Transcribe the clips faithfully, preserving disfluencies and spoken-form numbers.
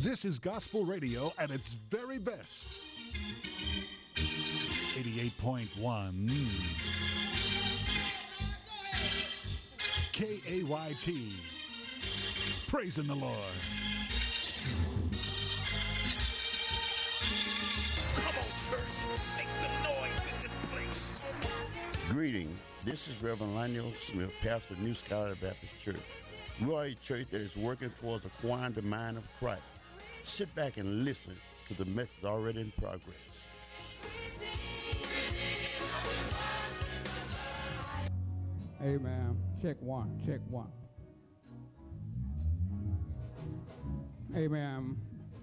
This is gospel radio at its very best. eighty-eight point one K A Y T. Praising the Lord. Come on, church. Make some noise in this place. Greeting. This is Reverend Lionel Smith, pastor of New Scholar Baptist Church. We are a church that is working towards acquiring the mind of Christ. Sit back and listen to the message already in progress. Amen. Check one, check one. Amen.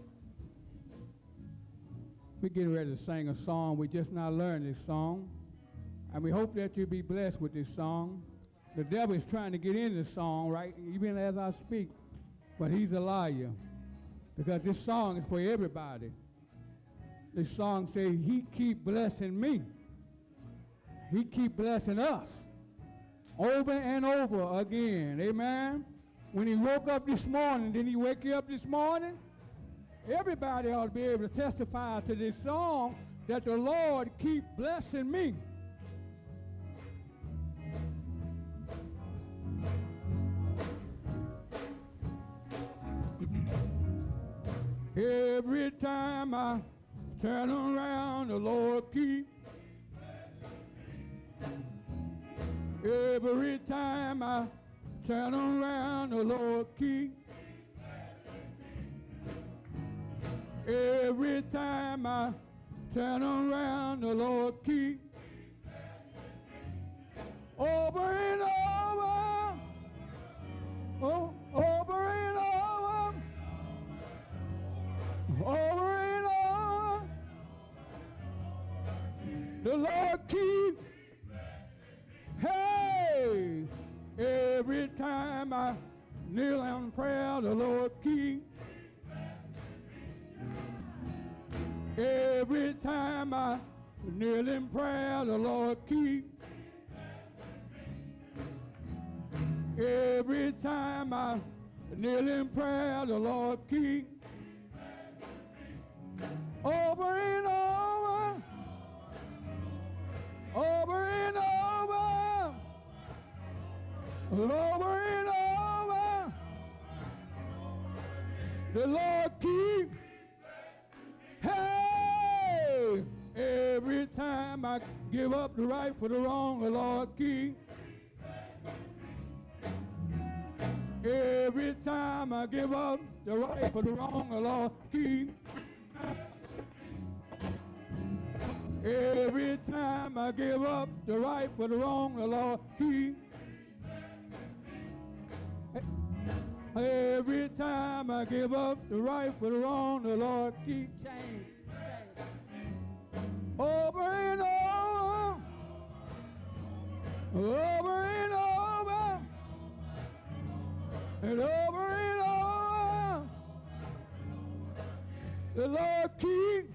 We're getting ready to sing a song. We just now learned this song. And we hope that you'll be blessed with this song. The devil is trying to get in this song, right, even as I speak. But he's a liar. Because this song is for everybody. This song says, he keep blessing me. He keep blessing us. Over and over again. Amen. When he woke up this morning, didn't he wake you up this morning? Everybody ought to be able to testify to this song that the Lord keep blessing me. Every time I turn around, the Lord keep blessing me. Every time I turn around, the Lord keep blessing me. Every time I turn around, the Lord keep blessing me. Over and over, oh, over and over. Over and over, the Lord keep, hey, every time I kneel in prayer, the Lord keep, every time I kneel in prayer, the Lord keep, every time I kneel in prayer, the Lord keep. Over and over, over and over, over and over, the Lord keep, hey, every time I give up the right for the wrong, the Lord keep, every time I give up the right for the wrong, the Lord keep. Every time I give up the right for the wrong, the Lord keep. Every time I give up the right for the wrong, the Lord keep. Change. Over and over, over and over, and over and over, the Lord keep.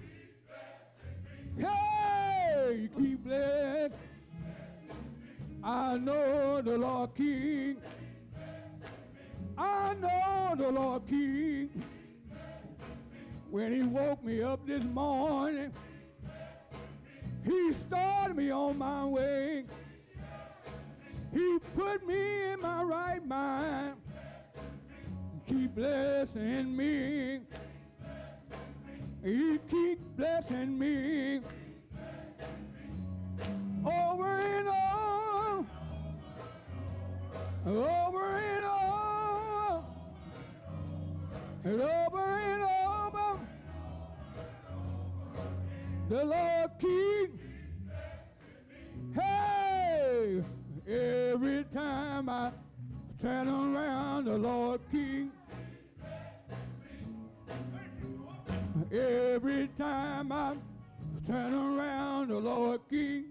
Hey, you keep blessed. I know the Lord King. I know the Lord King. When he woke me up this morning, he started me on my way. He put me in my right mind. Keep blessing me. He keep blessing me. Over and over, over and over, and over and over, the Lord keep. Hey, every time I turn around, the Lord keep. Every time I turn around, the Lord keep.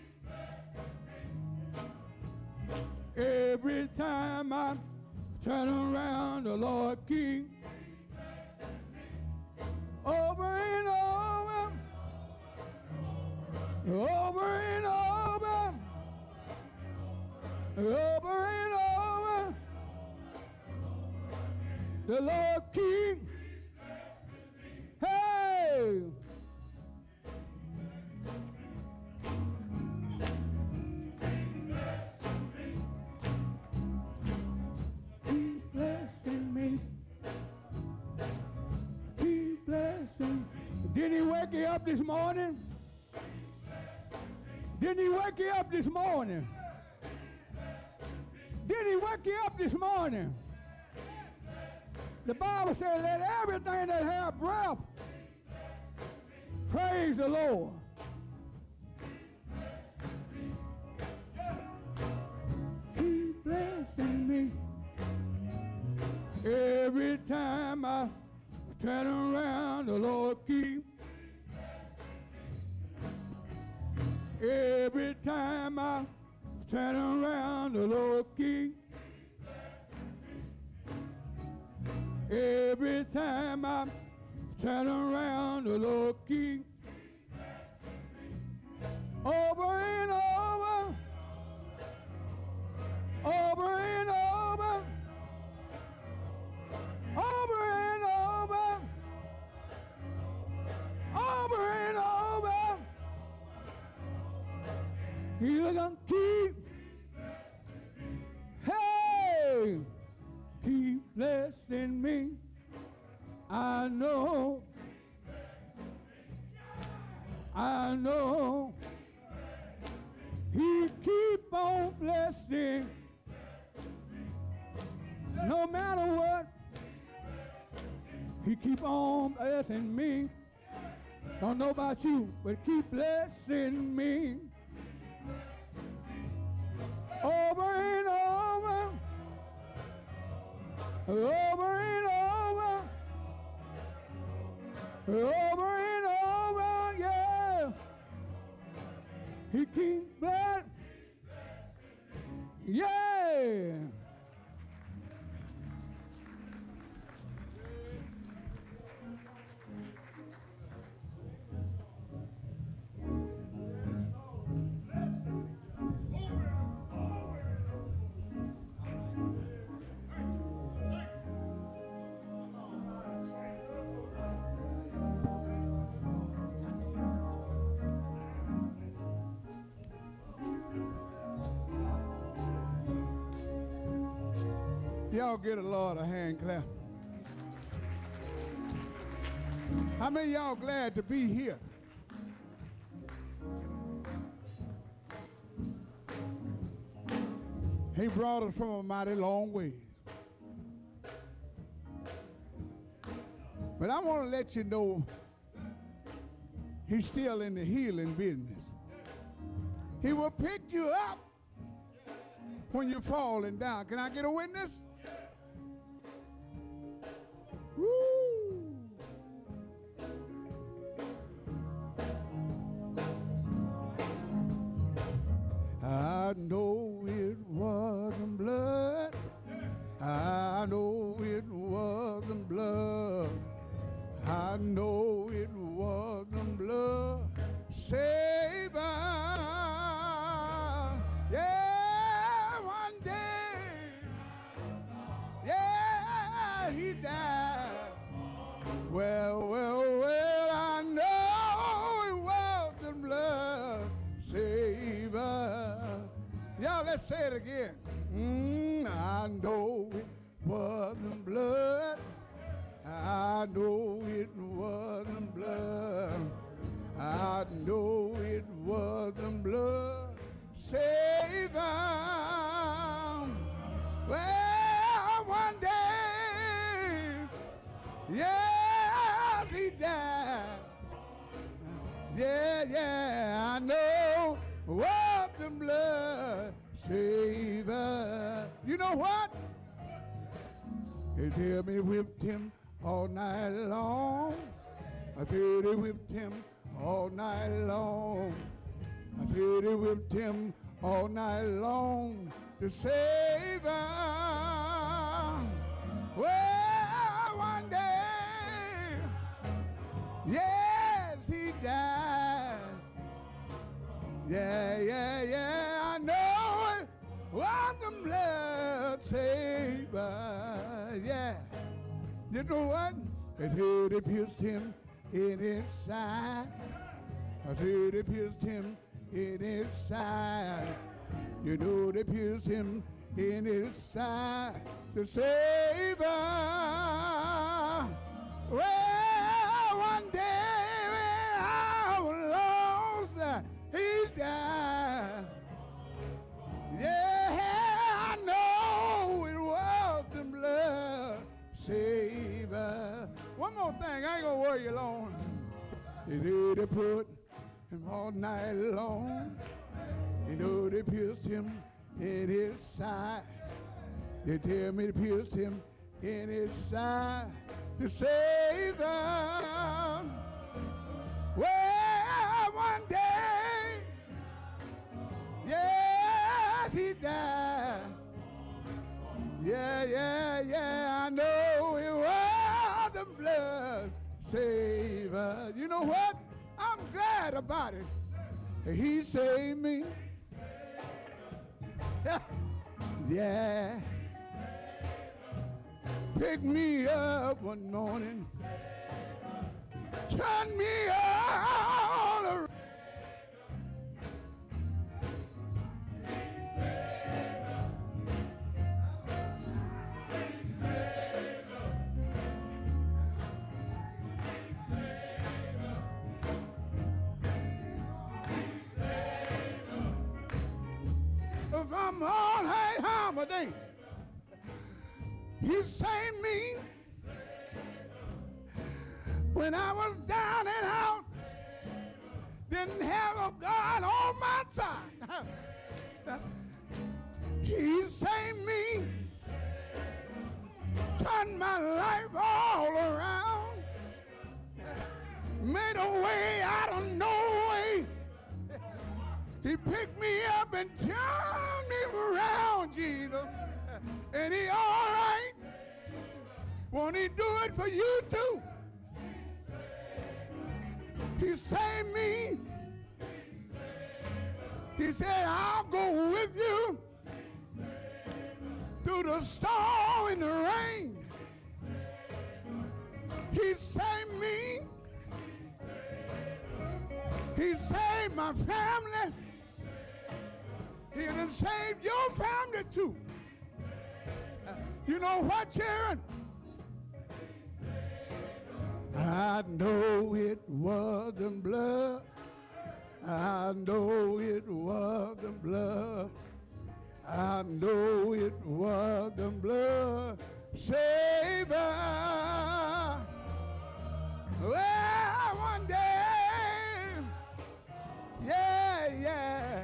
Every time I turn around, the Lord keep. Over and over, over and over, over and over, the Lord keep. Didn't he wake you up this morning? Didn't he wake you up this morning? Didn't he wake you up this morning? The Bible says, let everything that have breath praise the Lord. Keep blessing me. Every time I turn around, the Lord keep. Every time I turn around, the Lord keep. Every time I turn around, the Lord keep. Over and over, over and over, over and over, over and over. He's gonna keep, hey, keep blessing me. I know, I know, he keep on blessing. No matter what, he keep on blessing me. Don't know about you, but keep blessing me. Over and over, over and over, over and over, yeah. He keeps blessing, yeah. Y'all get a Lord a hand clap. How many of y'all glad to be here? He brought us from a mighty long way. But I want to let you know he's still in the healing business. He will pick you up when you're falling down. Can I get a witness? Woo! I know it wasn't blood. I know it wasn't blood. I know it wasn't blood. Save us. Yeah, one day. Yeah, he died. Well, well, well, I know it wasn't blood. Save us. Y'all, let's say it again. Mm, I know it wasn't blood. I know it wasn't blood. I know it wasn't blood. Save us. Well, one day, yes, he died. Yeah, yeah, I know what the blood save us. You know what? They tell me whipped him all night long. I said they whipped him all night long. I said they whipped him all night long to save us. Well, one day, yes, he died. Yeah, yeah, yeah, I know it. What the blood saved us. Yeah. You know what? It said it pierced him in his side. I said they pierced him in his side. You know they pierced him in his side to save us. Well, one day, One more thing, I ain't gonna worry you long. They did they put him all night long. You know they pierced him in his side. They tell me they pierced him in his side to save them. Well, one day, yes, he died. Yeah, yeah, yeah, I know it was the blood saver. You know what? I'm glad about it. He saved me. Yeah. Picked me up one morning. Turned me all around. If I'm all right, holiday, he saved me when I was down and out, didn't have a God on my side. He saved me, turned my life all around, made a way out of no way. He picked me up and turned me around, Jesus. And he all right. Won't he do it for you too? He saved me. He said, I'll go with you through the storm and the rain. He saved me. He saved my family. He done saved your family too. Uh, you know what, Sharon? I know it wasn't blood. I know it wasn't blood. I know it wasn't blood. Savior. Well, one day, yeah, yeah.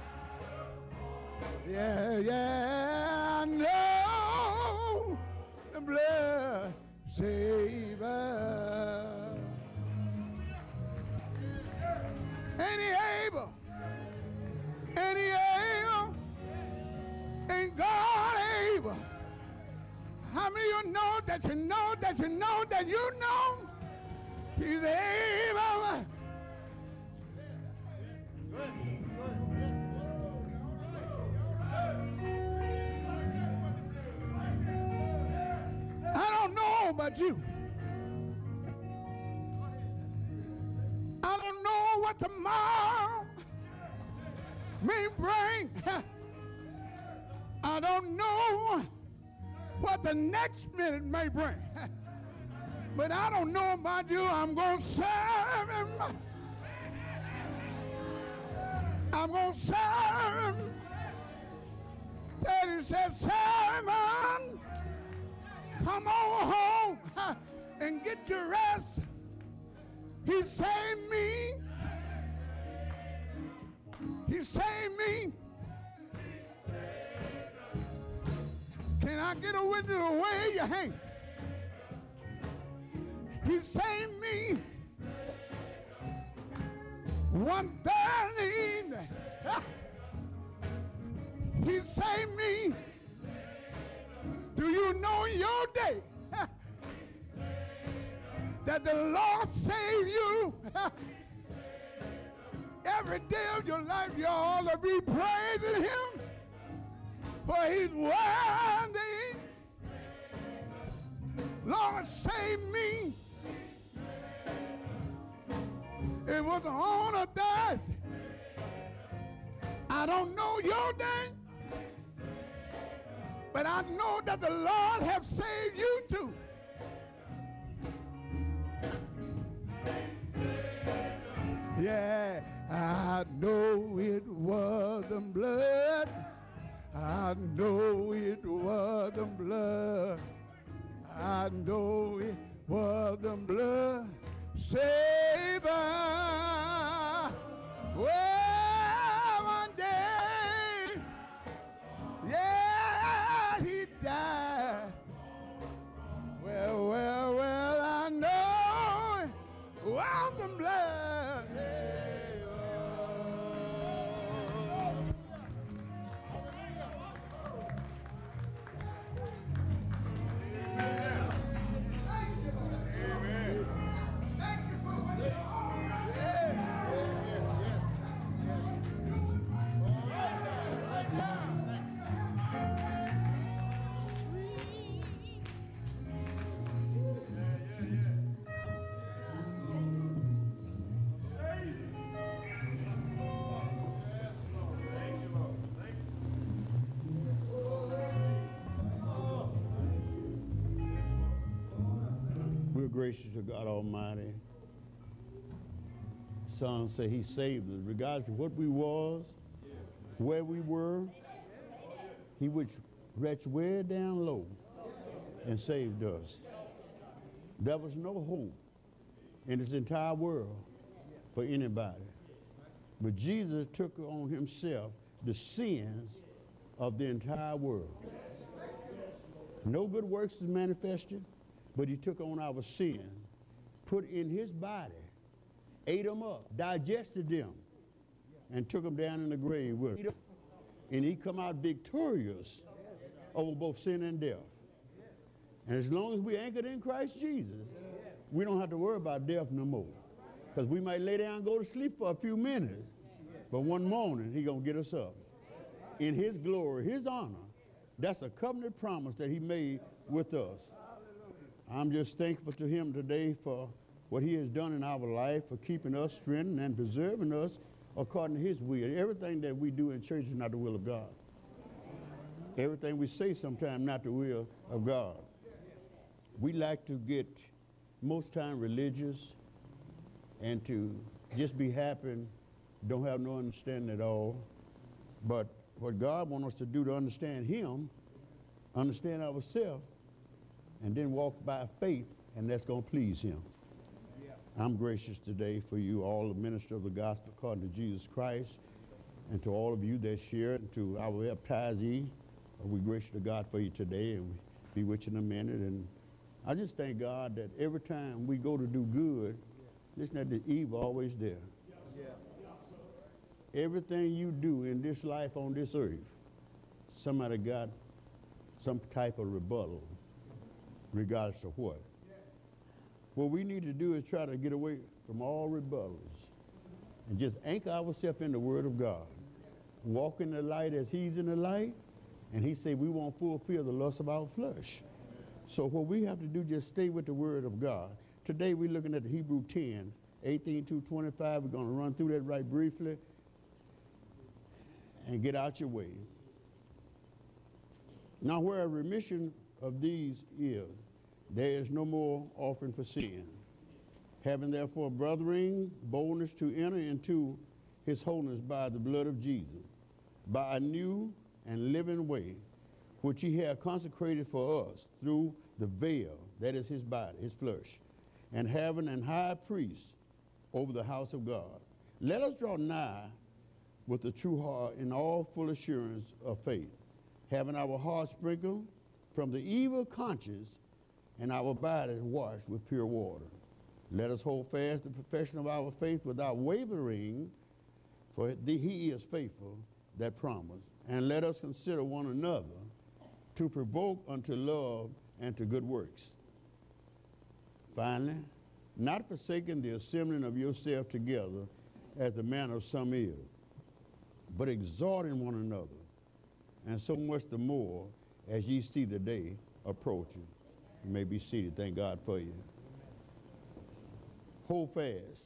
Yeah, yeah, I know the blood saver. Ain't he able? Ain't he able? Ain't God able? How many of you know that you know that you know that you know he's able? Good. I don't know about you. I don't know what tomorrow may bring. I don't know what the next minute may bring. But I don't know about you. I'm going to serve him. I'm going to serve him. Daddy said, Simon, come on home and get your rest. He saved me. He saved me. Can I get a witness of where you hang? He saved me one Thursday evening. He saved me. Do you know your day that the Lord saved you? Every day of your life you ought to be praising him, for he's worthy. Lord, save me. It was on a Thursday. I don't know your day, but I know that the Lord has saved you too. Yeah, I know it wasn't blood. I know it wasn't blood. I know it was the blood saver. Well, one day, yeah, he died. Well, well, well, I know it was the blood saver. We're gracious to God Almighty. Psalms say he saved us. Regardless of what we was, where we were, he would reach way down low and saved us. There was no hope in this entire world for anybody. But Jesus took on himself the sins of the entire world. No good works is manifested, but he took on our sin, put in his body, ate them up, digested them, and took them down in the grave with him. And he come out victorious over both sin and death. And as long as we anchored in Christ Jesus, we don't have to worry about death no more. Because we might lay down and go to sleep for a few minutes, but one morning he gonna get us up. In his glory, his honor, that's a covenant promise that he made with us. I'm just thankful to him today for what he has done in our life, for keeping us strengthened and preserving us according to his will. Everything that we do in church is not the will of God. Everything we say sometimes not the will of God. We like to get most time religious and to just be happy and don't have no understanding at all. But what God wants us to do to understand him, understand ourselves, and then walk by faith, and that's going to please him. Yeah. I'm gracious today for you, all the ministers of the gospel according to Jesus Christ, and to all of you that share, and to our baptizee. We're gracious to God for you today, and we'll be with you in a minute. And I just thank God that every time we go to do good, listen, that the evil always there. Yeah. Everything you do in this life on this earth, somebody got some type of rebuttal, regardless of what. What we need to do is try to get away from all rebuttals and just anchor ourselves in the Word of God. Walk in the light as he's in the light, and he said we won't fulfill the lust of our flesh. So what we have to do, just stay with the Word of God. Today we're looking at the Hebrew ten, eighteen to twenty-five. We're going to run through that right briefly and get out your way. Now where a remission of these is, there is no more offering for sin. Having therefore, brethren, boldness to enter into his holiness by the blood of Jesus, by a new and living way, which he hath consecrated for us through the veil, that is his body, his flesh, and having an high priest over the house of God. Let us draw nigh with a true heart in all full assurance of faith, having our hearts sprinkled from the evil conscience and our bodies washed with pure water. Let us hold fast the profession of our faith without wavering, for he is faithful that promised. And let us consider one another to provoke unto love and to good works. Finally, not forsaking the assembling of yourself together as the manner of some is, but exhorting one another, and so much the more as ye see the day approaching. You may be seated. Thank God for you. Hold fast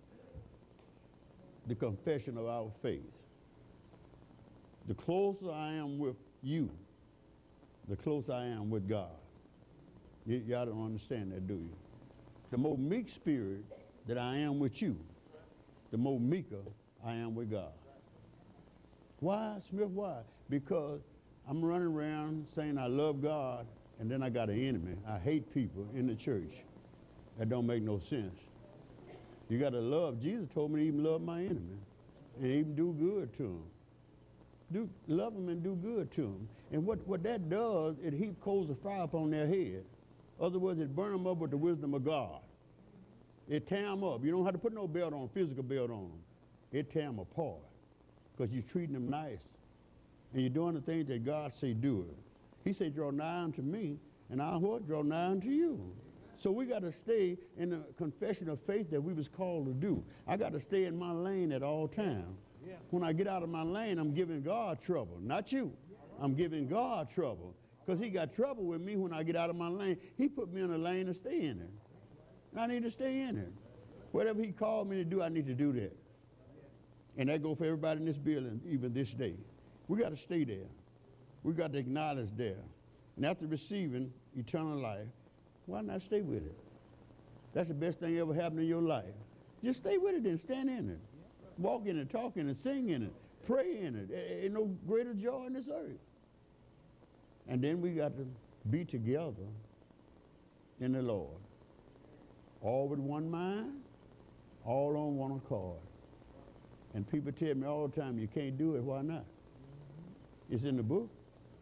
the confession of our faith. The closer I am with you, the closer I am with God. Y- y'all don't understand that, do you? The more meek spirit that I am with you, the more meeker I am with God. Why, Smith, why? Because I'm running around saying I love God, and then I got an enemy. I hate people in the church. That don't make no sense. You got to love. Jesus told me to even love my enemy and even do good to them. Do, love them and do good to them. And what, what that does, it heap coals of fire upon their head. Other words, it burn them up with the wisdom of God. It tear them up. You don't have to put no belt on, physical belt on them. It tear them apart because you're treating them nice. And you're doing the things that God say do it. He said, draw nigh unto me, and I'll what? Draw nigh unto you. So we got to stay in the confession of faith that we was called to do. I got to stay in my lane at all times. Yeah. When I get out of my lane, I'm giving God trouble, not you. I'm giving God trouble because he got trouble with me when I get out of my lane. He put me in a lane to stay in there. I need to stay in there. Whatever he called me to do, I need to do that. And that goes for everybody in this building, even this day. We got to stay there. We got to acknowledge there. And after receiving eternal life, why not stay with it? That's the best thing ever happened in your life. Just stay with it and stand in it. Walk in it, talk in it, sing in it, pray in it. Ain't no greater joy in this earth. And then we got to be together in the Lord. All with one mind, all on one accord. And people tell me all the time, you can't do it, why not? It's in the book.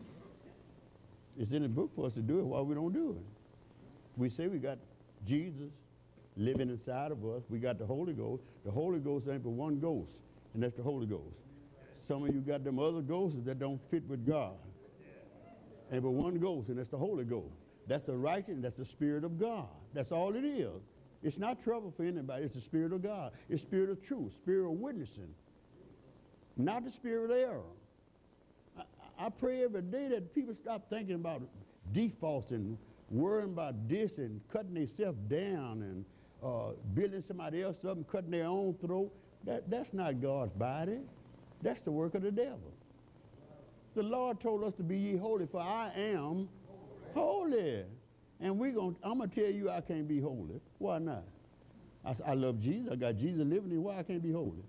It's in the book for us to do it, why we don't do it? We say we got Jesus living inside of us. We got the Holy Ghost. The Holy Ghost ain't but one ghost, and that's the Holy Ghost. Some of you got them other ghosts that don't fit with God. Ain't but one ghost, and that's the Holy Ghost. That's the righteous, and that's the Spirit of God. That's all it is. It's not trouble for anybody. It's the Spirit of God. It's Spirit of truth, Spirit of witnessing, not the Spirit of error. I, I pray every day that people stop thinking about defaults and worrying about this and cutting themselves down and uh, building somebody else up and cutting their own throat. That, that's not God's body. That's the work of the devil. The Lord told us to be ye holy, for I am holy. And we gonna, I'm going to tell you I can't be holy. Why not? I, I love Jesus. I got Jesus living in me. Why I can't be holy?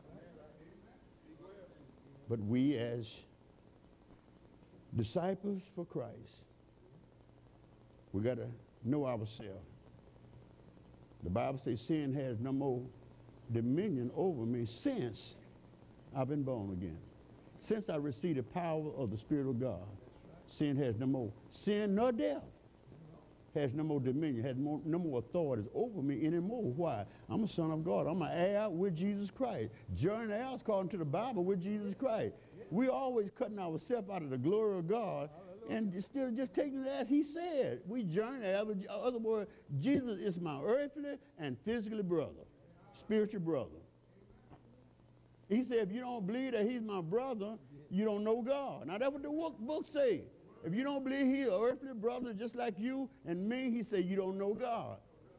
But we as disciples for Christ, we got to know ourselves. The Bible says sin has no more dominion over me since I've been born again. Since I received the power of the Spirit of God, sin has no more. Sin nor death has no more dominion, has more, no more authorities over me anymore. Why? I'm a son of God. I'm an heir with Jesus Christ. Joint heirs according to the Bible with Jesus Christ. We're always cutting ourselves out of the glory of God and still just taking it as he said. We journey. In other words, Jesus is my earthly and physically brother, spiritual brother. He said, if you don't believe that he's my brother, you don't know God. Now, that's what the book say. If you don't believe he's an earthly brother just like you and me, he said, you don't know God.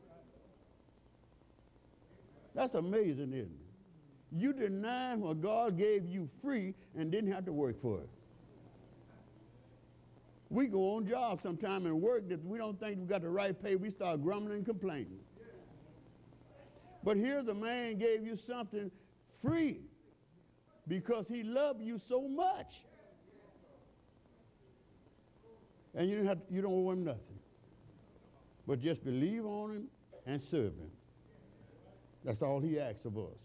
That's amazing, isn't it? You denying what God gave you free and didn't have to work for it. We go on jobs sometime and work that we don't think we got the right pay. We start grumbling and complaining. But here's a man gave you something free because he loved you so much. And you, don't have to, you don't owe him nothing. But just believe on him and serve him. That's all he asks of us.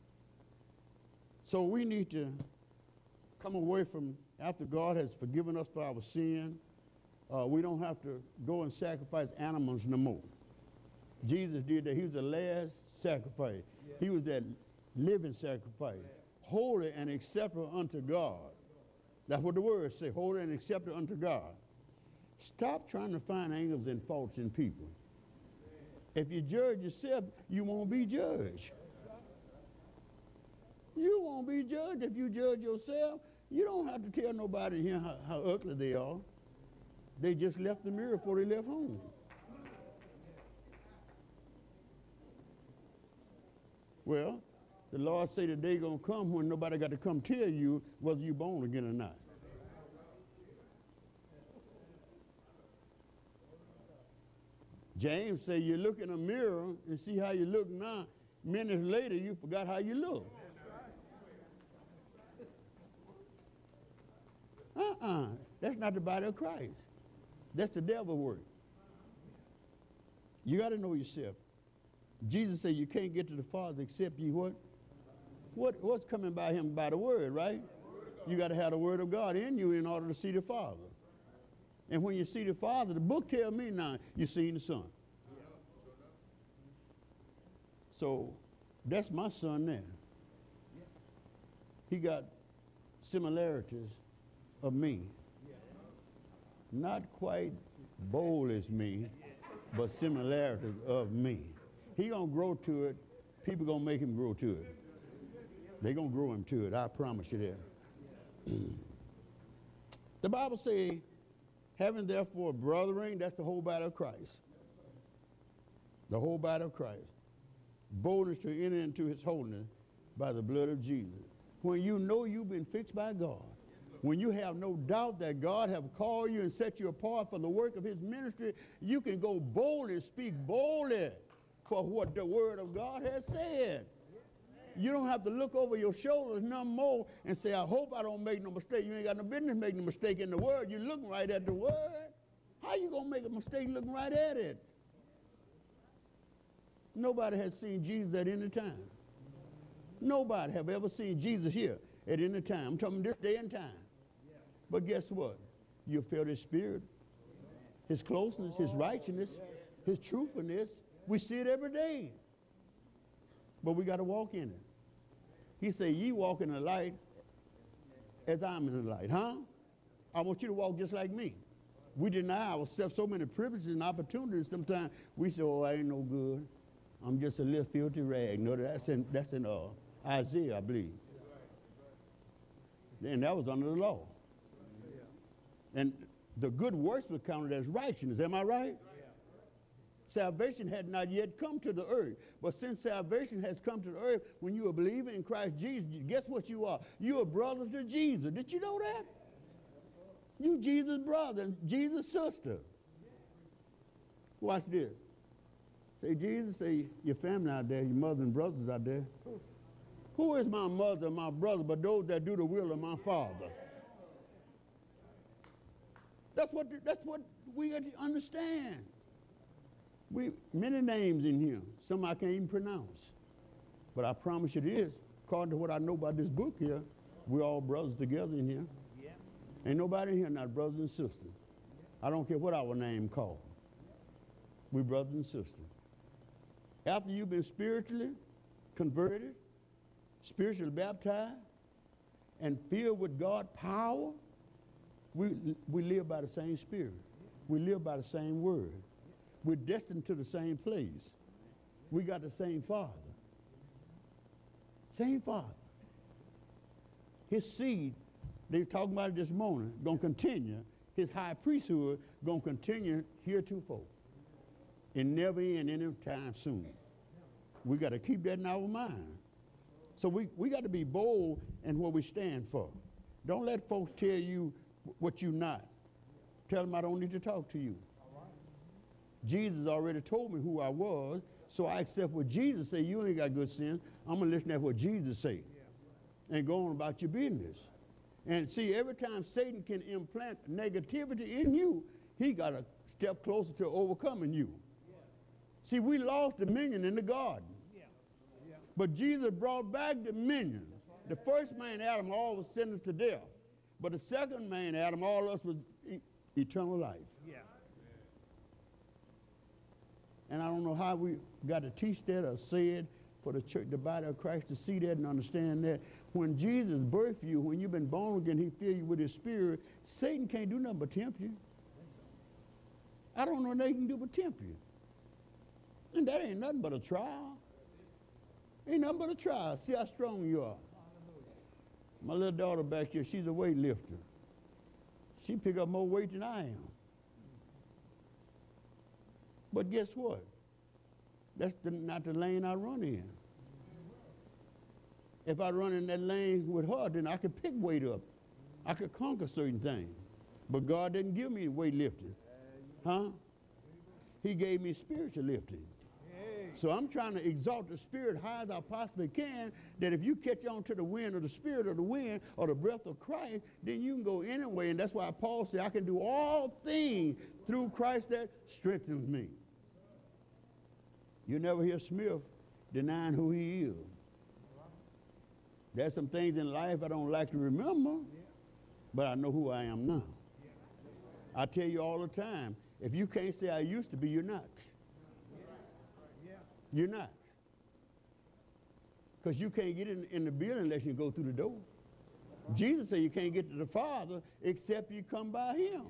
So we need to come away from, after God has forgiven us for our sin, uh, we don't have to go and sacrifice animals no more. Jesus did that. He was the last sacrifice. Yeah. He was that living sacrifice, yeah. Holy and acceptable unto God. That's what the words say, holy and acceptable unto God. Stop trying to find angles and faults in people. If you judge yourself, you won't be judged. You won't be judged if you judge yourself. You don't have to tell nobody here how, how ugly they are. They just left the mirror before they left home. Well, the Lord said the day gonna come when nobody got to come tell you whether you're born again or not. James said you look in a mirror and see how you look now. Minutes later, you forgot how you look. Uh-uh. That's not the body of Christ. That's the devil work. You got to know yourself. Jesus said you can't get to the Father except you what? What what's coming by him? By the word, right? You got to have the word of God in you in order to see the Father. And when you see the Father, the book tells me now you've seen the Son. So that's my son there. He got similarities of me. Not quite bold as me, but similarities of me. He gonna grow to it. People gonna make him grow to it. They gonna grow him to it. I promise you that. The Bible says, having therefore brethren, that's the whole body of Christ. The whole body of Christ. Boldness to enter into his holiness by the blood of Jesus. When you know you've been fixed by God, when you have no doubt that God have called you and set you apart for the work of his ministry, you can go boldly and speak boldly for what the word of God has said. You don't have to look over your shoulders no more and say, I hope I don't make no mistake. You ain't got no business making a mistake in the word. You're looking right at the word. How you going to make a mistake looking right at it? Nobody has seen Jesus at any time. Nobody have ever seen Jesus here at any time. I'm talking this day and time. But guess what? You feel his spirit, his closeness, his righteousness, his truthfulness. We see it every day. But we got to walk in it. He said, ye walk in the light as I'm in the light. Huh? I want you to walk just like me. We deny ourselves so many privileges and opportunities. Sometimes we say, oh, I ain't no good. I'm just a little filthy rag. No, that's in, that's in uh, Isaiah, I believe. And that was under the law. And the good works were counted as righteousness. Am I right? Salvation had not yet come to the earth. But since salvation has come to the earth, when you are a believer in Christ Jesus, guess what you are? You are brothers to Jesus. Did you know that? You Jesus' brother and Jesus' sister. Watch this. Say, Jesus, say, your family out there, your mother and brothers out there. Who is my mother and my brother but those that do the will of my Father? That's what, that's what we got to understand. We many names in here. Some I can't even pronounce. But I promise you this, according to what I know about this book here, we're all brothers together in here. Yeah. Ain't nobody in here not brothers and sisters. Yeah. I don't care what our name called. We're brothers and sisters. After you've been spiritually converted, spiritually baptized, and filled with God's power, we, we live by the same spirit. We live by the same word. We're destined to the same place. We got the same Father. Same Father. His seed, they were talking about it this morning, going to continue. His high priesthood going to continue heretofore. And never end any time soon. We got to keep that in our mind. So we, we got to be bold in what we stand for. Don't let folks tell you what you're not. Tell them I don't need to talk to you. Jesus already told me who I was, so I accept what Jesus said. You ain't got good sense. I'm going to listen to what Jesus said and go on about your business. And see, every time Satan can implant negativity in you, he got a step closer to overcoming you. See, we lost dominion in the garden. But Jesus brought back dominion. The first man, Adam, all was sentenced to death. But the second man, Adam, all of us was e- eternal life. Yeah. And I don't know how we got to teach that or say it for the church, the body of Christ, to see that and understand that. When Jesus birthed you, when you've been born again, he filled you with his spirit, Satan can't do nothing but tempt you. I don't know what they can do but tempt you. And that ain't nothing but a trial. Ain't nothing but a trial. See how strong you are. My little daughter back here, she's a weightlifter. She pick up more weight than I am. But guess what? That's the, not the lane I run in. If I run in that lane with her, then I could pick weight up. I could conquer certain things. But God didn't give me weightlifting. Huh? He gave me spiritual lifting. So I'm trying to exalt the spirit high as I possibly can, that if you catch on to the wind or the spirit of the wind or the breath of Christ, then you can go anyway. And that's why Paul said, I can do all things through Christ that strengthens me. You never hear Smith denying who he is. There's some things in life I don't like to remember, but I know who I am now. I tell you all the time, if you can't say I used to be, you're not. You're not. Because you can't get in, in the building unless you go through the door. Jesus said you can't get to the Father except you come by him.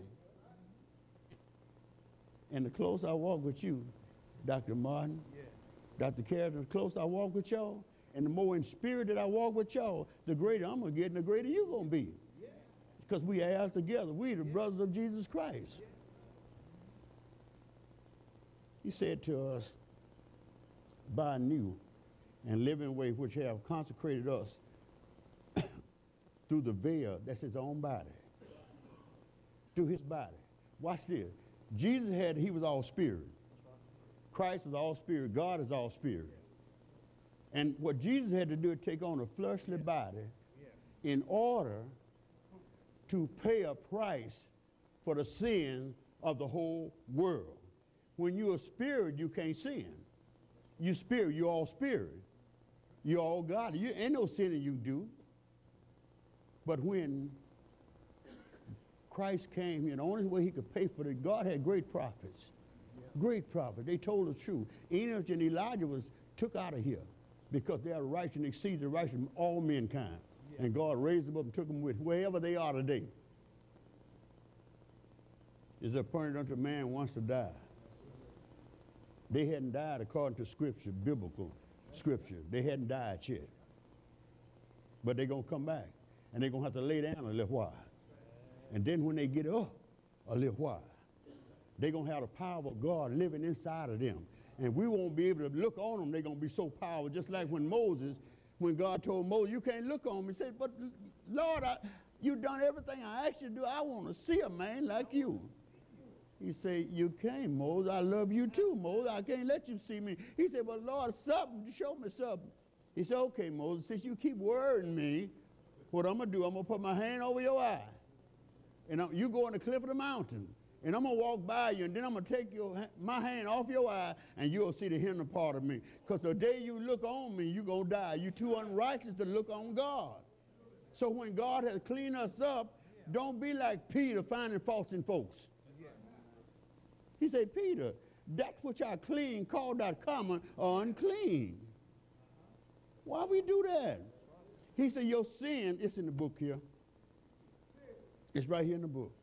And the closer I walk with you, Doctor Martin, yeah. Doctor Carrington, the closer I walk with y'all, and the more in spirit that I walk with y'all, the greater I'm going to get and the greater you're going to be. Because yeah. we are together. We the yeah. brothers of Jesus Christ. Yeah. He said to us, by a new and living way which have consecrated us through the veil, that's his own body, through his body. Watch this. Jesus had, he was all spirit. Christ was all spirit. God is all spirit. And what Jesus had to do is take on a fleshly body in order to pay a price for the sin of the whole world. When you're a spirit, you can't sin. You spirit, you're all spirit. You're all God. You ain't no sinning you do. But when Christ came here, the only way he could pay for it, God had great prophets. Yeah. Great prophets. They told the truth. Enoch and Elijah was took out of here because they are righteous and exceed the righteous of all mankind. Yeah. And God raised them up and took them with wherever they are today. Is appointed unto man wants to die. They hadn't died according to scripture, biblical scripture. They hadn't died yet. But they're going to come back. And they're going to have to lay down a little while. And then when they get up a little while, they're going to have the power of God living inside of them. And we won't be able to look on them. They're going to be so powerful. Just like when Moses, when God told Moses, you can't look on me. He said, but Lord, I, you've done everything I asked you to do. I want to see a man like you. He said, you can't, Moses. I love you too, Moses. I can't let you see me. He said, well, Lord, something, show me something. He said, okay, Moses, since you keep worrying me, what I'm going to do, I'm going to put my hand over your eye. And I'm, you go on the cliff of the mountain. And I'm going to walk by you, and then I'm going to take your, my hand off your eye, and you'll see the hinder part of me. Because the day you look on me, you're going to die. You're too unrighteous to look on God. So when God has cleaned us up, don't be like Peter finding faults in folks. He said, Peter, that which I clean, called out common, or unclean. Why we do that? He said, your sin, it's in the book here. It's right here in the book.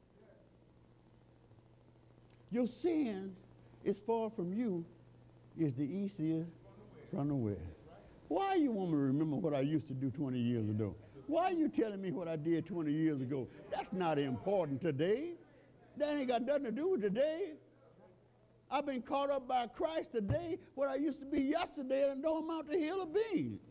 Your sins is far from you, is the east is from the west. Why you want me to remember what I used to do twenty years ago? Why are you telling me what I did twenty years ago? That's not important today. That ain't got nothing to do with today. I've been caught up by Christ today. What I used to be yesterday and don't amount to hill of beans.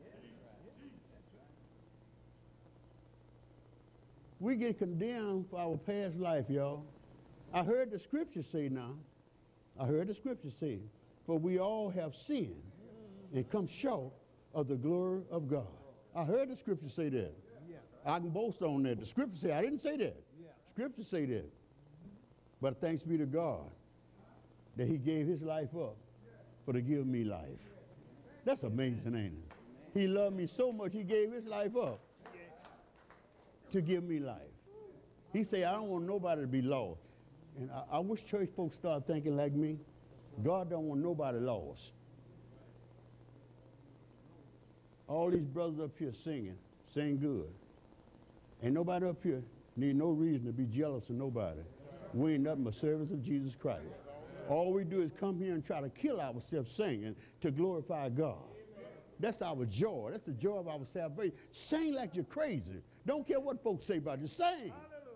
We get condemned for our past life, y'all. I heard the scripture say now, I heard the scripture say, for we all have sinned and come short of the glory of God. I heard the scripture say that. I can boast on that. The scripture say, I didn't say that. Scripture say that. But thanks be to God that he gave his life up for to give me life. That's amazing, ain't it? He loved me so much, he gave his life up to give me life. He said, I don't want nobody to be lost. And I, I wish church folks start thinking like me. God don't want nobody lost. All these brothers up here singing, sing good. Ain't nobody up here need no reason to be jealous of nobody. We ain't nothing but servants of Jesus Christ. All we do is come here and try to kill ourselves singing to glorify God. That's our joy. That's the joy of our salvation. Sing like you're crazy. Don't care what folks say about you. Sing.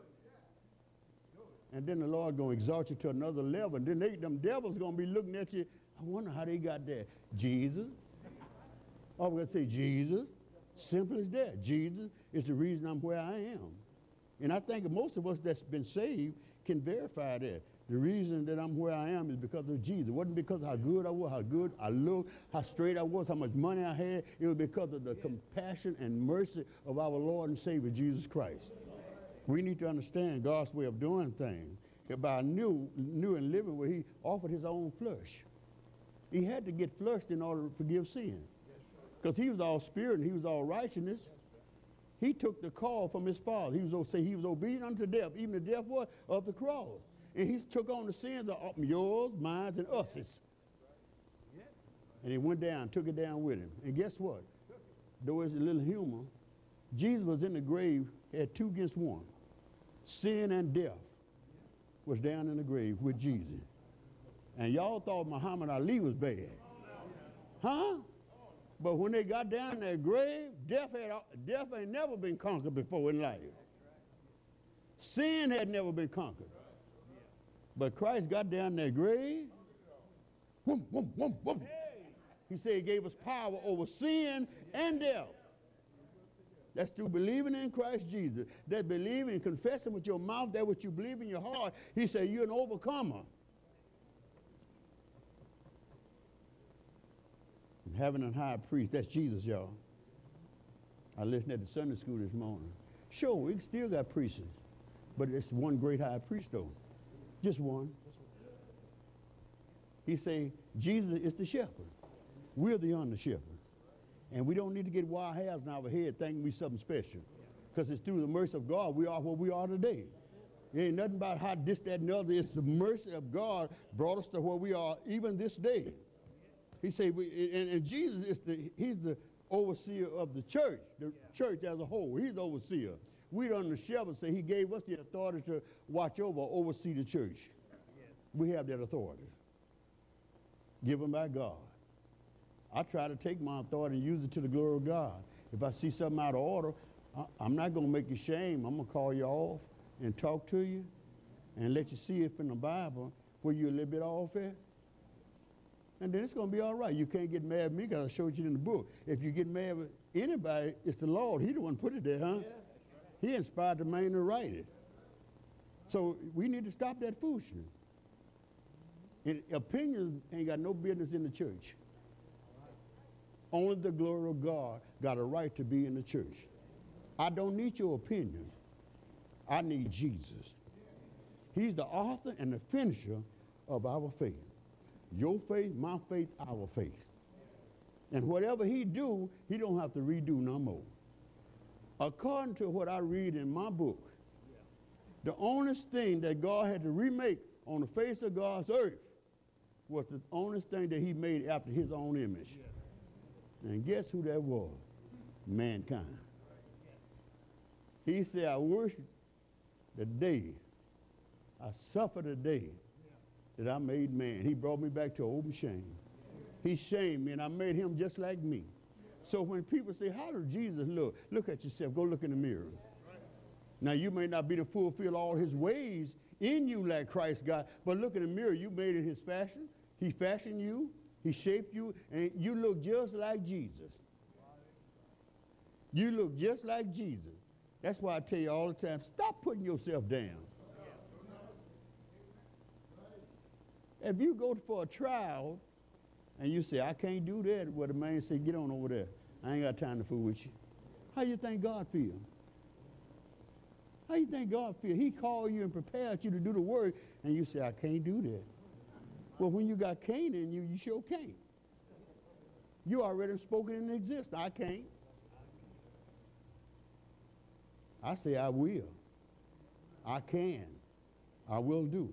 And then the Lord going to exalt you to another level. And then they, them devils going to be looking at you. I wonder how they got there. Jesus. Oh, we're going to say Jesus. Simple as that. Jesus is the reason I'm where I am. And I think most of us that's been saved can verify that. The reason that I'm where I am is because of Jesus. It wasn't because of how good I was, how good I looked, how straight I was, how much money I had. It was because of the compassion and mercy of our Lord and Savior, Jesus Christ. We need to understand God's way of doing things by a new, new and living where he offered his own flesh. He had to get flushed in order to forgive sin. Because he was all spirit and he was all righteousness. He took the call from his father. He was say he was obedient unto death, even the death what? Of the cross. And he took on the sins of yours, mine, and us's. And he went down, took it down with him. And guess what? Though it's a little humor, Jesus was in the grave, had two against one. Sin and death was down in the grave with Jesus. And y'all thought Muhammad Ali was bad. Huh? But when they got down in that grave, death, had, death ain't never been conquered before in life. Sin had never been conquered. But Christ got down in that grave. Whoom, whoom, whoom, whoom. He said he gave us power over sin and death. That's through believing in Christ Jesus. That believing and confessing with your mouth that what you believe in your heart. He said you're an overcomer. And having a high priest, that's Jesus, y'all. I listened at the Sunday school this morning. Sure, we still got priests, but it's one great high priest though. Just one. He say Jesus is the shepherd. We're the under shepherd. And we don't need to get wild hairs in our head thinking we something special. Because it's through the mercy of God we are what we are today. It ain't nothing about how this, that, and the other. It's the mercy of God brought us to where we are even this day. He said, we, and, and Jesus is the, he's the overseer of the church, the church as a whole. He's the overseer. We the under shepherd say he gave us the authority to watch over, oversee the church. We have that authority given by God. I try to take my authority and use it to the glory of God. If I see something out of order, I, I'm not going to make you shame. I'm going to call you off and talk to you and let you see it in the Bible where you're a little bit off at. And then it's going to be all right. You can't get mad at me because I showed you in the book. If you get mad with anybody, it's the Lord. He the one put it there, huh? Yeah. He inspired the man to write it. So we need to stop that foolishness. And opinions ain't got no business in the church. Only the glory of God got a right to be in the church. I don't need your opinion. I need Jesus. He's the author and the finisher of our faith. Your faith, my faith, our faith. And whatever he do, he don't have to redo no more. According to what I read in my book, the only thing that God had to remake on the face of God's earth was the only thing that he made after his own image. And guess who that was? Mankind. He said, I worship the day, I suffer the day that I made man. He brought me back to open shame. He shamed me, and I made him just like me. So when people say, how does Jesus look? Look at yourself. Go look in the mirror. Now, you may not be to fulfill all his ways in you like Christ got, but look in the mirror. You made it his fashion. He fashioned you. He shaped you, and you look just like Jesus. You look just like Jesus. That's why I tell you all the time, stop putting yourself down. If you go for a trial and you say, I can't do that, well, the man say, get on over there. I ain't got time to fool with you. How you think God feel? How you think God feel? He called you and prepared you to do the work, and you say, I can't do that. Well, when you got Cain in you, you sure can't. You already spoken into existence. I can't. I say, I will. I can. I will do.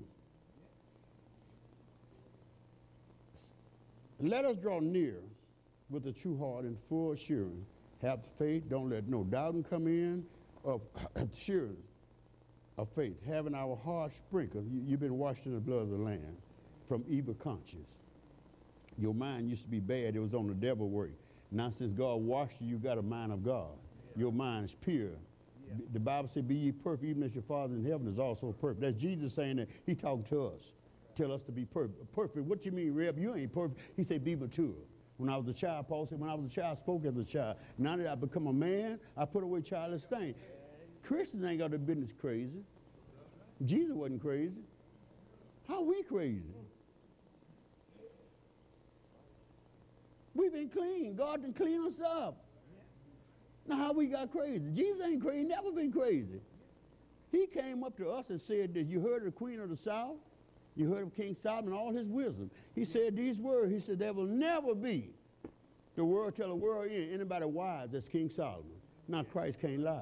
Let us draw near with a true heart and full assurance. Have faith. Don't let no doubting come in of assurance of faith. Having our hearts sprinkled. You, you've been washed in the blood of the Lamb from evil conscience. Your mind used to be bad. It was on the devil work. Now since God washed you, you got a mind of God. Yeah. Your mind is pure. Yeah. The Bible said, be ye perfect, even as your Father in heaven is also perfect. That's Jesus saying that. He talking to us. Tell us to be perfect. Perfect. What you mean, Reb? You ain't perfect. He said, be mature. When I was a child, Paul said, when I was a child, I spoke as a child. Now that I become a man, I put away childish things. Christians ain't got their business crazy. Jesus wasn't crazy. How we crazy? We've been clean. God done clean us up. Now how we got crazy? Jesus ain't crazy, never been crazy. He came up to us and said that you heard of the Queen of the South? You heard of King Solomon, all his wisdom. He said these words. He said, there will never be the world till the world end anybody wise as King Solomon. Now Christ can't lie.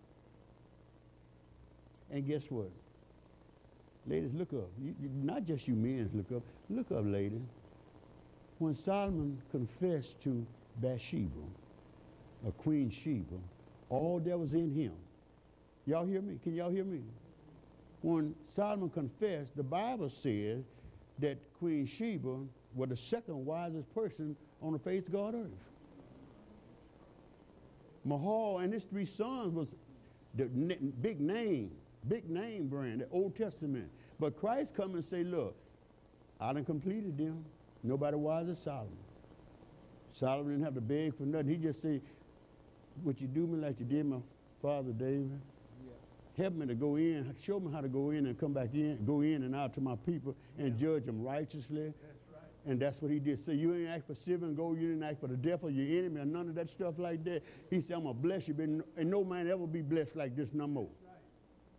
And guess what? Ladies, look up. You, you, not just you men look up. Look up, ladies. When Solomon confessed to Bathsheba, or Queen Sheba, all that was in him. Y'all hear me? Can y'all hear me? When Solomon confessed, the Bible said that Queen Sheba was the second wisest person on the face of God's earth. Mahal and his three sons was the big name, big name brand, the Old Testament. But Christ come and say, look, I done completed them. Nobody wise as Solomon. Solomon didn't have to beg for nothing. He just said, would you do me like you did my father David? Yeah. Help me to go in, show me how to go in and come back in, go in and out to my people and yeah. judge them righteously. That's right. And that's what he did. So you ain't ask for silver and gold, you didn't ask for the death of your enemy or none of that stuff like that. He said, I'm going to bless you, but no, and no man ever be blessed like this no more. That's right.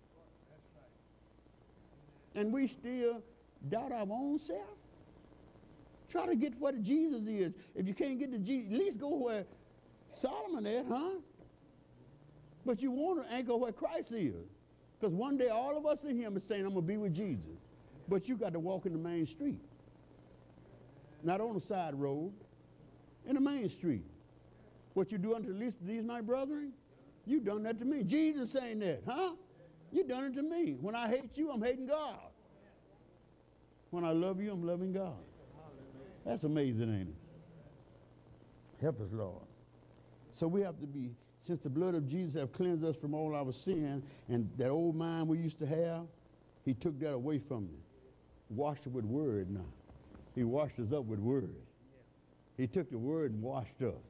That's right. And we still doubt our own self. Try to get what Jesus is. If you can't get to Jesus, at least go where Solomon is, huh? But you want to anchor where Christ is. Because one day all of us in here are saying, I'm going to be with Jesus. But you got to walk in the main street. Not on the side road, in the main street. What you do unto the least of these, my brethren, you done that to me. Jesus saying that, huh? You done it to me. When I hate you, I'm hating God. When I love you, I'm loving God. That's amazing, ain't it? Help us, Lord. So we have to be, since the blood of Jesus have cleansed us from all our sin, and that old mind we used to have, he took that away from me. Washed it with word now. He washed us up with word. He took the word and washed us.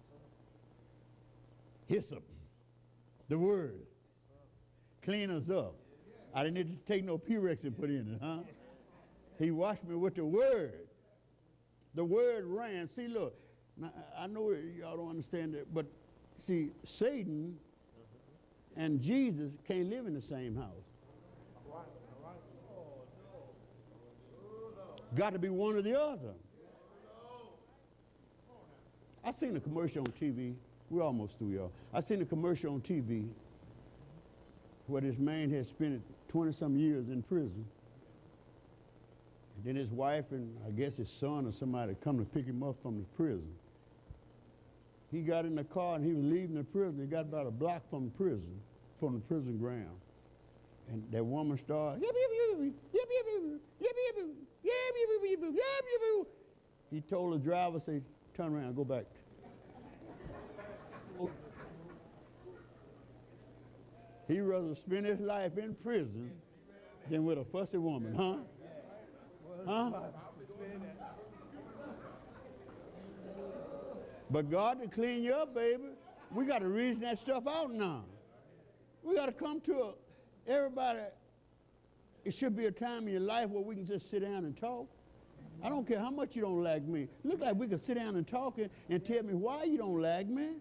Hyssop, the word. Clean us up. I didn't need to take no Purex and put in it, huh? He washed me with the word. The word ran. See, look, now, I know y'all don't understand that, but see, Satan and Jesus can't live in the same house. Got to be one or the other. I seen a commercial on T V. We're almost through, y'all. I seen a commercial on T V where this man had spent twenty-some years in prison. And then his wife and I guess his son or somebody come to pick him up from the prison. He got in the car and he was leaving the prison. He got about a block from the prison, from the prison ground. And that woman started, yip, yip, yip, yip, yip, yip, yip, yip, yip, yip, yip, yip, yip. He told the driver, say, turn around, go back. He'd rather spend his life in prison than with a fussy woman, huh? Huh? But God to clean you up, baby, we got to reason that stuff out now. We got to come to a, everybody, it should be a time in your life where we can just sit down and talk. I don't care how much you don't like me. Look like we could sit down and talk and, and tell me why you don't like me.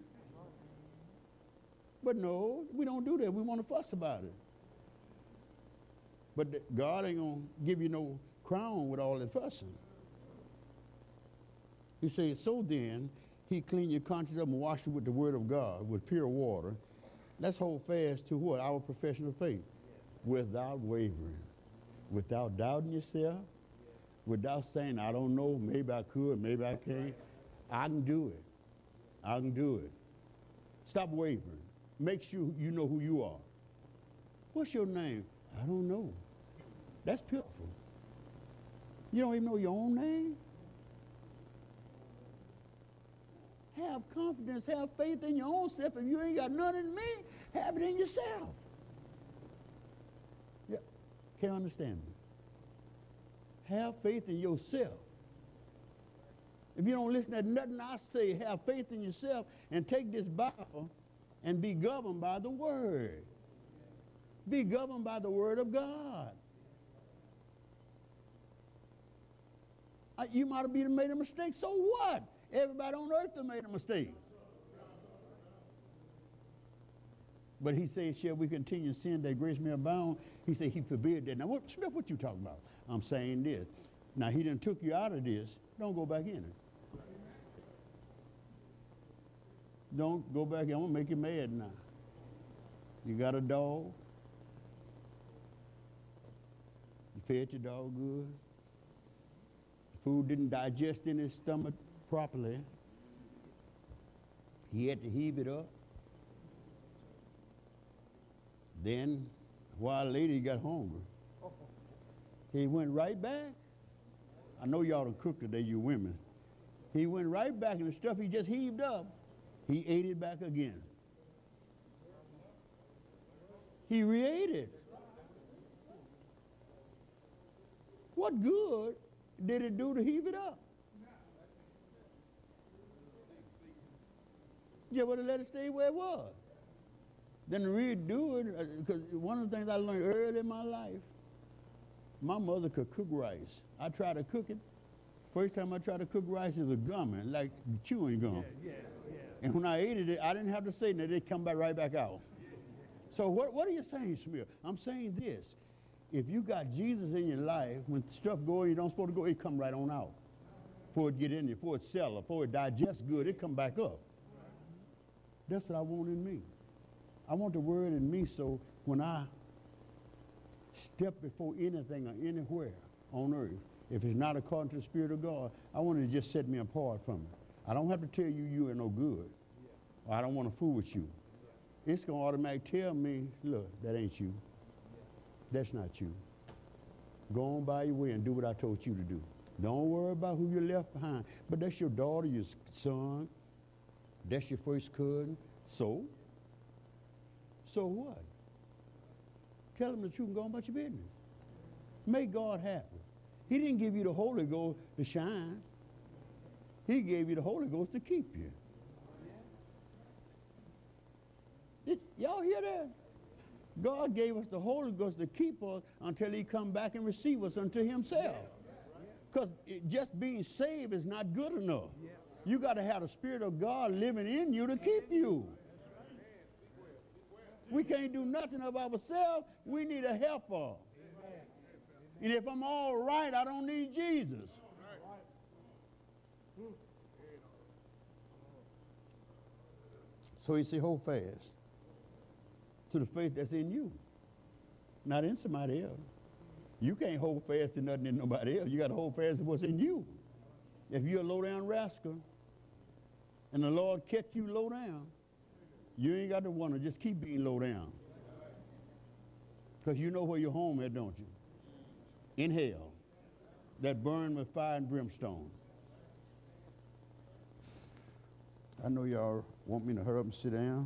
But no, we don't do that. We want to fuss about it. But the, God ain't going to give you no crown with all that fussing. He says, so then, he clean your conscience up and wash you with the word of God, with pure water. Let's hold fast to what? Our profession of faith. Without wavering. Without doubting yourself. Without saying, I don't know, maybe I could, maybe I can't. I can do it. I can do it. Stop wavering. Make sure you know who you are. What's your name? I don't know. That's pitiful. You don't even know your own name? Have confidence, have faith in your own self. If you ain't got none in me, have it in yourself. Yeah, can't understand me. Have faith in yourself. If you don't listen to nothing I say, have faith in yourself and take this Bible and be governed by the Word. Be governed by the Word of God. Uh, you might have been made a mistake, so what? Everybody on earth has made a mistake. But he said, shall we continue in sin that grace may abound? He said he forbid that. Now, what, Smith, what you talking about? I'm saying this. Now, he done took you out of this. Don't go back in it. Don't go back in. I'm going to make you mad now. You got a dog. You fed your dog good. The food didn't digest in his stomach properly. He had to heave it up. Then, a while later, he got hungry. He went right back. I know y'all don't cook today, you women. He went right back, and the stuff he just heaved up, he ate it back again. He re-ate it. What good did it do to heave it up? You would have let it stay where it was. Then redo it, because uh, one of the things I learned early in my life, my mother could cook rice. I tried to cook it. First time I tried to cook rice, it was gummy, like chewing gum. Yeah, yeah, yeah. And when I ate it, I didn't have to say that. It come back right back out. So what, what are you saying, Smith? I'm saying this. If you got Jesus in your life, when stuff go in you don't supposed to go, it come right on out. Before it get in you, before it settle, before it digests good, it come back up. That's what I want in me. I want the word in me so when I step before anything or anywhere on earth, if it's not according to the Spirit of God, I want it to just set me apart from it. I don't have to tell you you are no good, or I don't want to fool with you. It's going to automatically tell me, look, that ain't you. That's not you. Go on by your way and do what I told you to do. Don't worry about who you left behind. But that's your daughter, your son. That's your first cousin. So? So what? Tell them the truth and go on about your business. Make God happy. He didn't give you the Holy Ghost to shine. He gave you the Holy Ghost to keep you. Did y'all hear that? God gave us the Holy Ghost to keep us until he come back and receive us unto himself. Because just being saved is not good enough. You got to have the Spirit of God living in you to keep you. We can't do nothing of ourselves. We need a helper. And if I'm all right, I don't need Jesus. So he said, hold fast to the faith that's in you, not in somebody else. You can't hold fast to nothing in nobody else. You got to hold fast to what's in you. If you're a low-down rascal and the Lord kept you low down, you ain't got to wonder. Just keep being low down. Because you know where your home is, don't you? In hell, that burn with fire and brimstone. I know y'all want me to hurry up and sit down.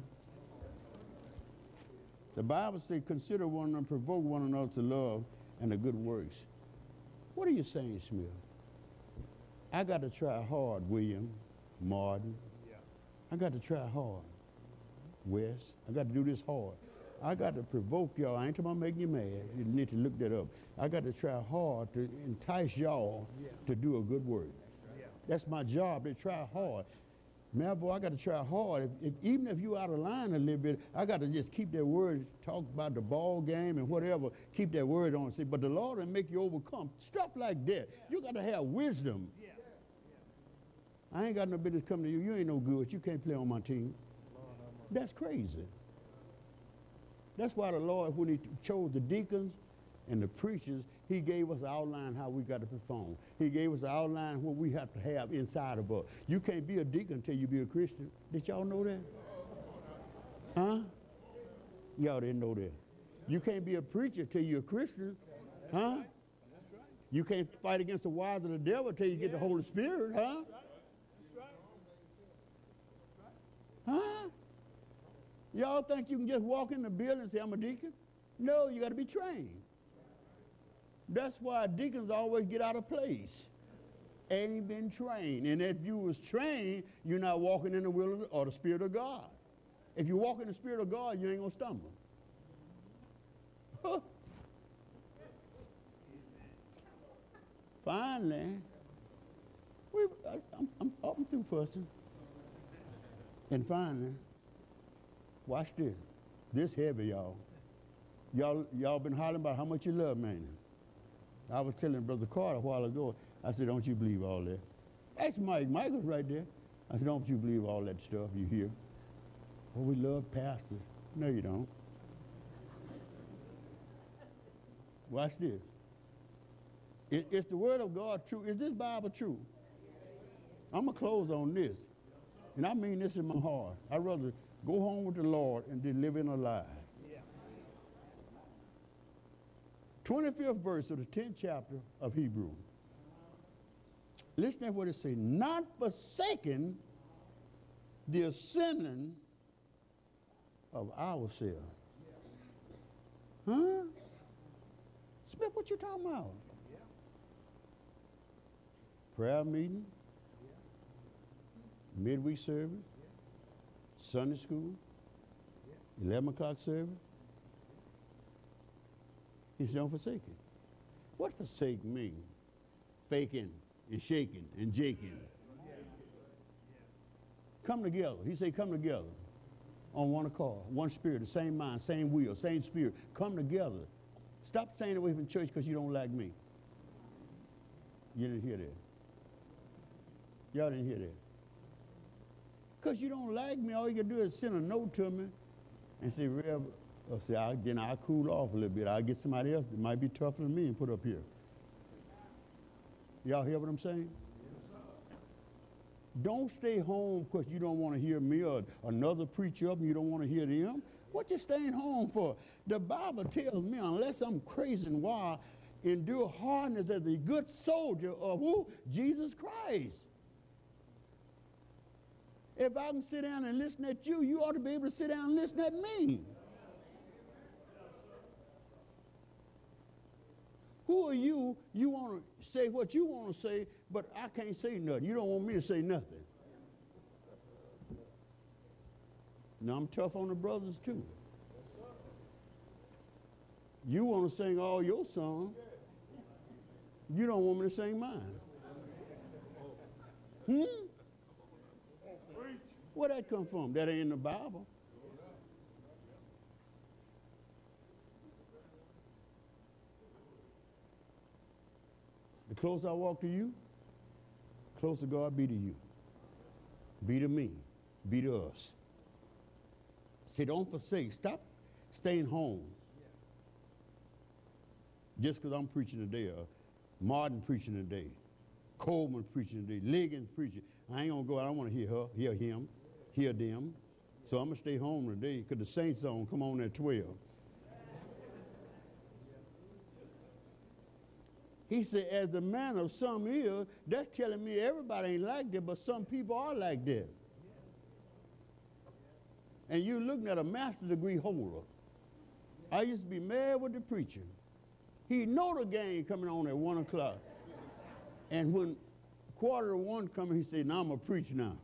The Bible says, consider one another, provoke one another to love and the good works. What are you saying, Smith? I got to try hard, William, Martin. Yeah. I got to try hard, Wes. I got to do this hard. I got to provoke y'all. I ain't talking about making you mad. You need to look that up. I got to try hard to entice y'all yeah. to do a good work. Yeah. That's my job, to try hard. Man, boy, I got to try hard. If, if, even if you out of line a little bit, I got to just keep that word, talk about the ball game and whatever, keep that word on. See, but the Lord will make you overcome. Stuff like that. Yeah. You got to have wisdom. Yeah. Yeah. I ain't got no business coming to you. You ain't no good. You can't play on my team. That's crazy. That's why the Lord, when he chose the deacons and the preachers, he gave us an outline how we got to perform. He gave us an outline what we have to have inside of us. You can't be a deacon until you be a Christian. Did y'all know that? Huh? Y'all didn't know that. You can't be a preacher till you're a Christian. Huh? You can't fight against the wiles of the devil until you get the Holy Spirit. Huh? Huh? Y'all think you can just walk in the building and say, I'm a deacon? No, you got to be trained. That's why deacons always get out of place. Ain't been trained. And if you was trained, you're not walking in the will or the Spirit of God. If you walk in the Spirit of God, you ain't going to stumble. Huh. Finally, we, I, I'm, I'm, I'm through fussing. And finally, watch this. This heavy, y'all. Y'all, y'all been hollering about how much you love man. I was telling Brother Carter a while ago, I said, don't you believe all that? Ask Mike. Mike was right there. I said, don't you believe all that stuff you hear? Oh, we love pastors. No, you don't. Watch this. It, it's the word of God true. Is this Bible true? I'm going to close on this. And I mean this in my heart. I'd rather go home with the Lord and then live in a lie. twenty-fifth verse of the tenth chapter of Hebrews. Listen to what it says. Not forsaking the assembling of ourselves. Huh? Smith, what you talking about? Prayer meeting, midweek service, Sunday school, eleven o'clock service. He said, don't forsake it. What forsake mean? Faking and shaking and jaking. Come together. He said, come together on one accord, one spirit, the same mind, same will, same spirit. Come together. Stop staying away from church because you don't like me. You didn't hear that. Y'all didn't hear that. Because you don't like me, all you can do is send a note to me and say, Rev, or say, I, then I'll cool off a little bit. I'll get somebody else that might be tougher than me and put up here. Y'all hear what I'm saying? Yes, sir. Don't stay home because you don't want to hear me or another preacher up and you don't want to hear them. What you staying home for? The Bible tells me, unless I'm crazy and wild, endure hardness as a good soldier of who? Jesus Christ. If I can sit down and listen at you, you ought to be able to sit down and listen at me. Who are you? You want to say what you want to say, but I can't say nothing. You don't want me to say nothing. Now, I'm tough on the brothers, too. You want to sing all your songs. You don't want me to sing mine. Hmm? Where that come from? That ain't in the Bible. The closer I walk to you, closer God be to you. Be to me. Be to us. Say, don't forsake. Stop staying home. Just because I'm preaching today, or Martin preaching today, Coleman preaching today, Liggins preaching. I ain't going to go out. I want to hear her, hear him, hear them. So I'm going to stay home today because the Saints song come on at twelve. He said, as the man of some is, that's telling me everybody ain't like that, but some people are like that. And you're looking at a master's degree holder. I used to be mad with the preacher. He know the game coming on at one o'clock. And when quarter to one coming, he said, now I'm going to preach now.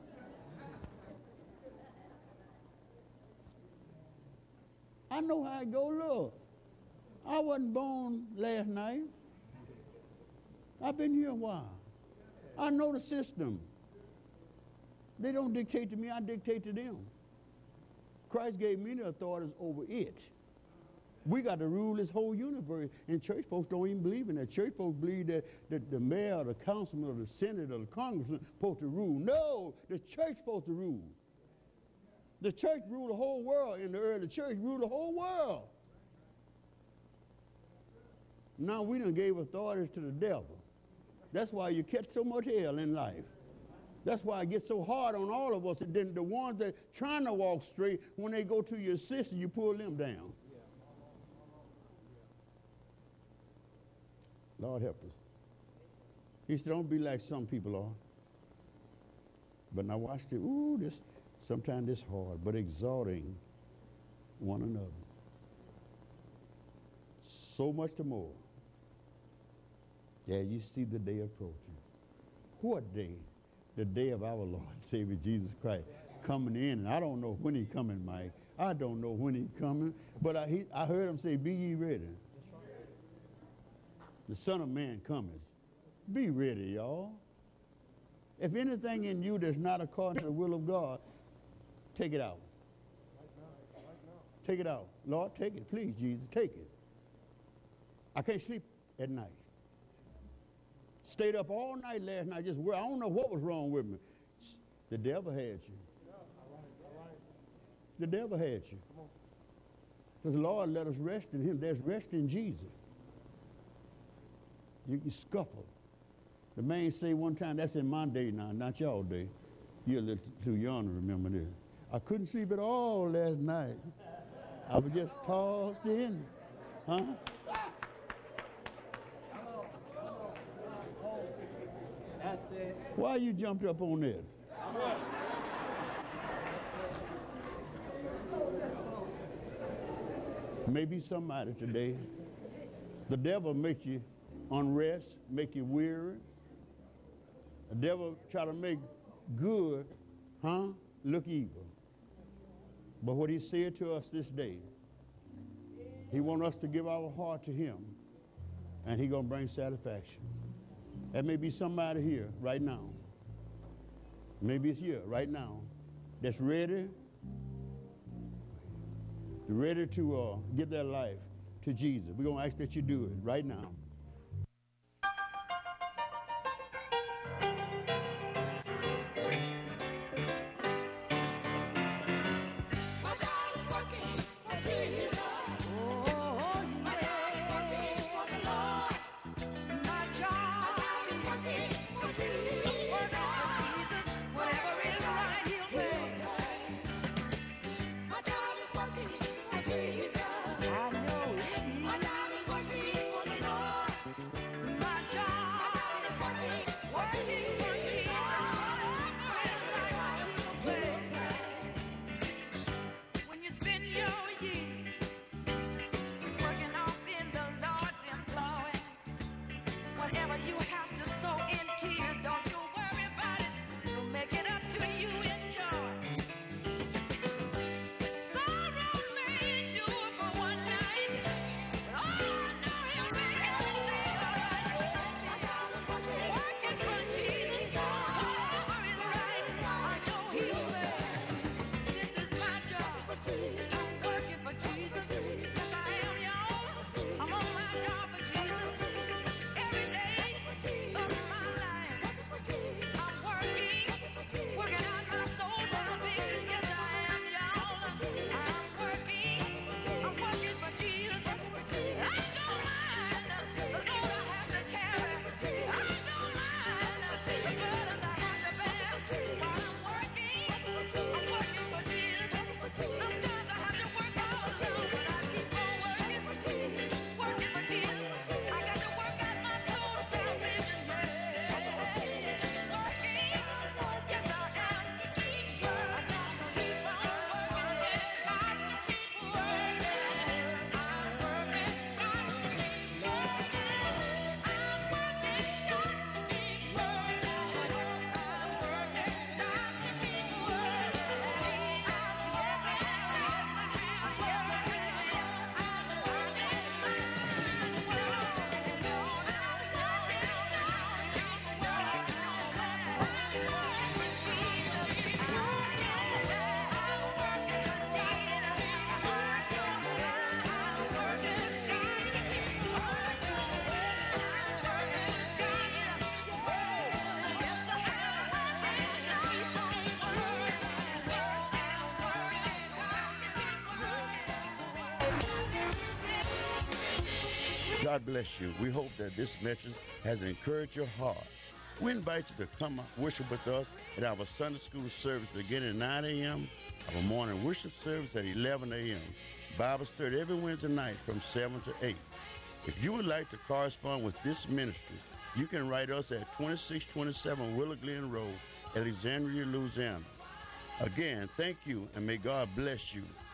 I know how it go, look. I wasn't born last night. I've been here a while. I know the system. They don't dictate to me, I dictate to them. Christ gave me the authorities over it. We got to rule this whole universe, and church folks don't even believe in that. Church folks believe that, that the mayor, or the councilman, or the senator, or the congressman supposed to rule. No, the church supposed to rule. The church ruled the whole world. In the early church ruled the whole world. Now we done gave authorities to the devil. That's why you catch so much hell in life. That's why it gets so hard on all of us. And then the ones that trying to walk straight, when they go to your sister, you pull them down. Lord help us. He said, don't be like some people are. But now watch this. Ooh, this, sometimes this hard, but exhorting one another. So much the more. Yeah, you see the day approaching. What day? The day of our Lord and Savior Jesus Christ coming in. And I don't know when he's coming, Mike. I don't know when he's coming. But I, he, I heard him say, be ye ready. The Son of Man cometh. Be ready, y'all. If anything in you that's not according to the will of God, take it out. Take it out. Lord, take it. Please, Jesus, take it. I can't sleep at night. Stayed up all night last night just worried. I don't know what was wrong with me. The devil had you. The devil had you. Because the Lord let us rest in him. There's rest in Jesus. You can scuffle. The man say one time, that's in my day now, not y'all day. You're a little too young to remember this. I couldn't sleep at all last night. I was just tossed in. Huh? That's it. Why you jumped up on that? Maybe somebody today, the devil make you unrest, make you weary. The devil try to make good, huh, look evil. But what he said to us this day, he want us to give our heart to him, and he gonna bring satisfaction. There may be somebody here right now, maybe it's here right now, that's ready, ready to uh, give their life to Jesus. We're gonna ask that you do it right now. God bless you. We hope that this message has encouraged your heart. We invite you to come worship with us at our Sunday school service beginning at nine a m, our morning worship service at eleven a m, Bible study every Wednesday night from seven to eight. If you would like to correspond with this ministry, you can write us at twenty-six twenty-seven Willow Glen Road, Alexandria, Louisiana. Again, thank you, and may God bless you.